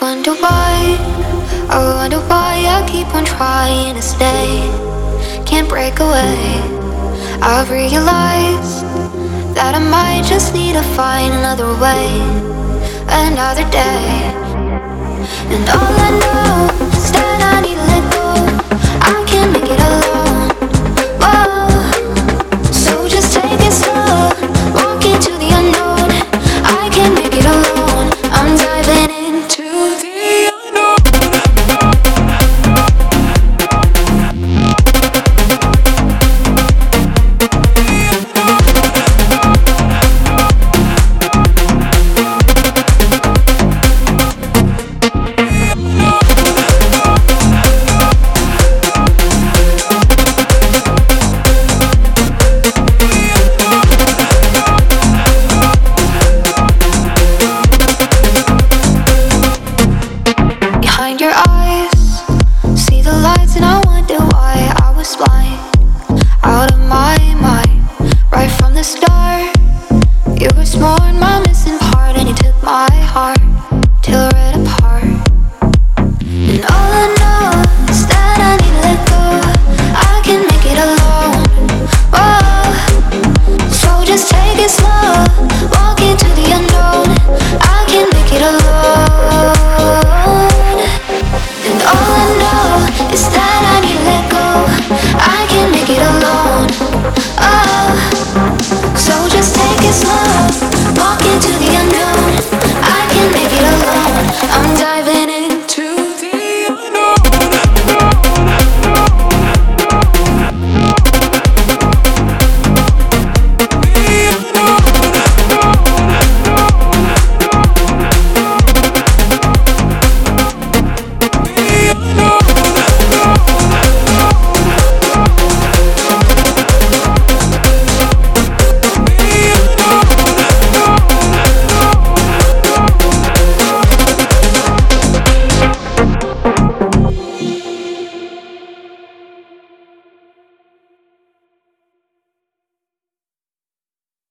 Wonder why I keep on trying to stay. Can't break away. I've realized that I might just need to find another way, another day. And all I know